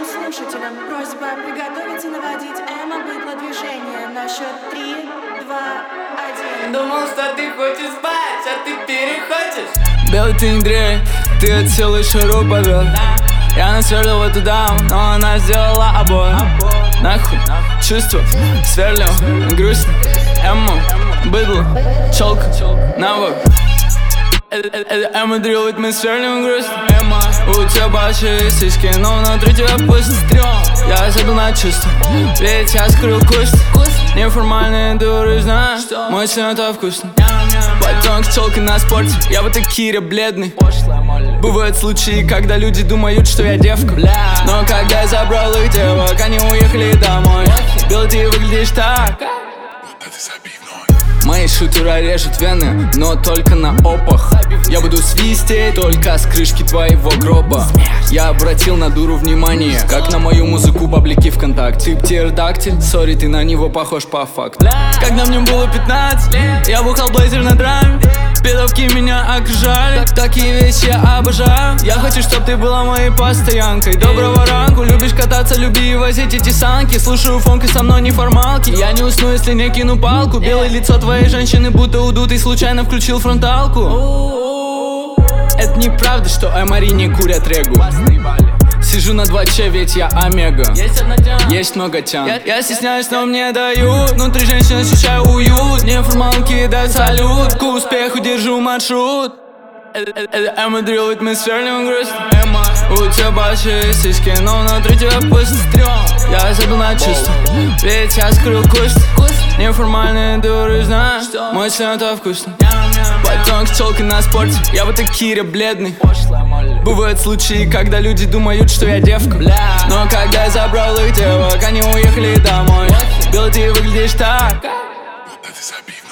Всем слушателям просьба приготовиться наводить эмо-быдло движение на счет 3, 2, 1. Думал, что ты хочешь спать, а ты перехочешь. Белый ты не дрей, ты от силы шару повел. Я насверлил в эту даму, но она сделала обои. Нахуй, чувства, сверлил, грустно. Эмма, быдло, челка, навык. Эмма дрелит, мы сверлим грустно. Эмма, у тебя большие сиськи, но внутри тебя пусто. Я забил на чувства, ведь я скрыл куст. Неформальные дуры, знаешь, мой член это вкусно. Потом с челкой на спорте, я вот и Киря бледный. Бывают случаи, когда люди думают, что я девка. Но когда я забрал их девок, они уехали домой. Белый, ты выглядишь так. Мои шутера режут вены, но только на опах. Я буду свистеть только с крышки твоего гроба. Я обратил на дуру внимание, как на мою музыку паблики ВКонтакте. Птеродактиль, сори, ты на него похож по факту. Когда мне было 15, я бухал блейзер на драме. Пидовки меня окружали, такие вещи я обожаю. Я хочу, чтоб ты была моей постоянкой. Доброго ранку, любишь кататься, люби и возить эти санки. Слушаю фонк и со мной неформалки. Я не усну, если не кину палку. Белое лицо твоей женщины будто удут и случайно включил фронталку. Это неправда, что эмари не курят регу. Сижу на 2Ч, ведь я омега. Есть много тян. Я стесняюсь, но мне дают. Внутри женщины ощущаю уют. Неформалки дают салют. К успеху держу маршрут. Эмма дрелит, мы сверлим грусть. Эмма, у тебя большие сиськи, но внутри тебя пусто. Я забил на чувства, ведь я скрыл куст. Неформальные дуры, знаешь, мой член это вкусно. Потом с челкой на спорте, я вот и Киря бледный. Бывают случаи, когда люди думают, что я девка. Но когда я забрал их девок, они уехали домой. Белый, ты выглядишь так.